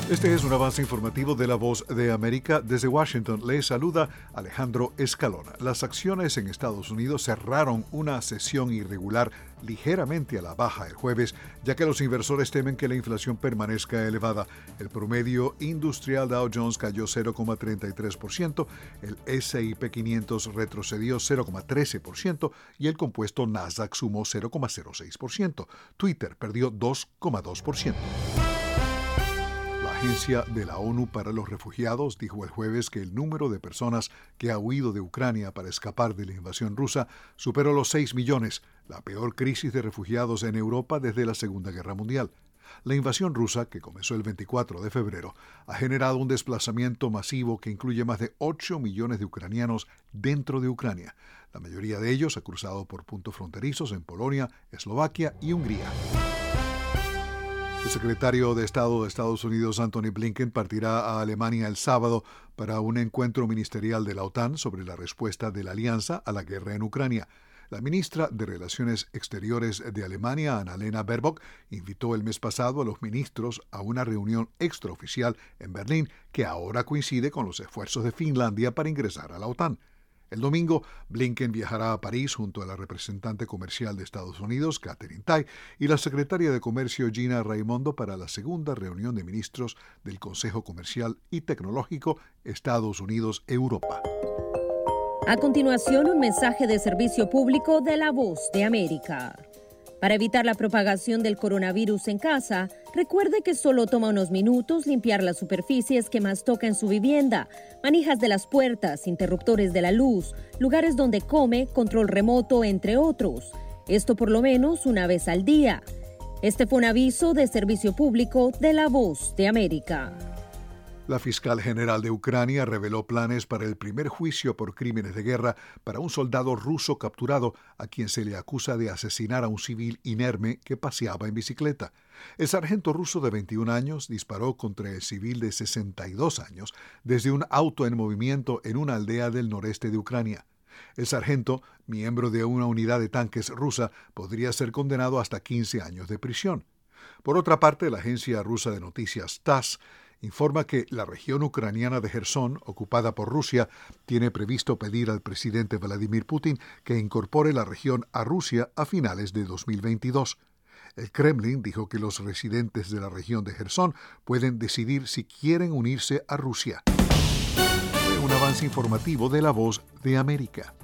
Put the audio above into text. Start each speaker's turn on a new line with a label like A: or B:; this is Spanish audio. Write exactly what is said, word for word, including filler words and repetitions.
A: Este es un avance informativo de La Voz de América. Desde Washington les saluda Alejandro Escalona. Las acciones en Estados Unidos cerraron una sesión irregular ligeramente a la baja el jueves, ya que los inversores temen que la inflación permanezca elevada. El promedio industrial Dow Jones cayó cero coma treinta y tres por ciento, el ese y pe quinientos retrocedió cero coma trece por ciento y el compuesto Nasdaq sumó cero coma cero seis por ciento. Twitter perdió dos coma dos por ciento. La Agencia de la ONU para los Refugiados dijo el jueves que el número de personas que ha huido de Ucrania para escapar de la invasión rusa superó los seis millones, la peor crisis de refugiados en Europa desde la Segunda Guerra Mundial. La invasión rusa, que comenzó el veinticuatro de febrero, ha generado un desplazamiento masivo que incluye más de ocho millones de ucranianos dentro de Ucrania. La mayoría de ellos ha cruzado por puntos fronterizos en Polonia, Eslovaquia y Hungría. El secretario de Estado de Estados Unidos, Antony Blinken, partirá a Alemania el sábado para un encuentro ministerial de la OTAN sobre la respuesta de la alianza a la guerra en Ucrania. La ministra de Relaciones Exteriores de Alemania, Annalena Baerbock, invitó el mes pasado a los ministros a una reunión extraoficial en Berlín que ahora coincide con los esfuerzos de Finlandia para ingresar a la OTAN. El domingo, Blinken viajará a París junto a la representante comercial de Estados Unidos, Katherine Tai, y la secretaria de Comercio, Gina Raimondo, para la segunda reunión de ministros del Consejo Comercial y Tecnológico Estados Unidos-Europa.
B: A continuación, un mensaje de servicio público de La Voz de América. Para evitar la propagación del coronavirus en casa, recuerde que solo toma unos minutos limpiar las superficies que más toca en su vivienda, manijas de las puertas, interruptores de la luz, lugares donde come, control remoto, entre otros. Esto por lo menos una vez al día. Este fue un aviso de servicio público de La Voz de América.
A: La fiscal general de Ucrania reveló planes para el primer juicio por crímenes de guerra para un soldado ruso capturado a quien se le acusa de asesinar a un civil inerme que paseaba en bicicleta. El sargento ruso de veintiún años disparó contra el civil de sesenta y dos años desde un auto en movimiento en una aldea del noreste de Ucrania. El sargento, miembro de una unidad de tanques rusa, podría ser condenado hasta quince años de prisión. Por otra parte, la agencia rusa de noticias TASS informa que la región ucraniana de Jersón, ocupada por Rusia, tiene previsto pedir al presidente Vladimir Putin que incorpore la región a Rusia a finales de dos mil veintidós. El Kremlin dijo que los residentes de la región de Jersón pueden decidir si quieren unirse a Rusia. Fue un avance informativo de La Voz de América.